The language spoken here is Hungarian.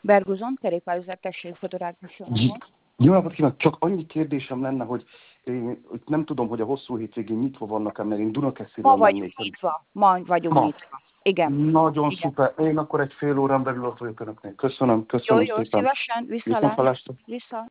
Berguzon, kerékpárvezetesség, fotorákos, jó napot. Jó napot kívánok! Csak annyi kérdésem lenne, hogy én nem tudom, hogy a hosszú hétvégén nyitva vannak-e, mert én Dunakesziről mennék. Ma vagyunk nyitva. Igen. Nagyon igen. szuper. Én akkor egy fél órán belül ott vagyok önöknél. Köszönöm Jó, szépen. szívesen. Viszont.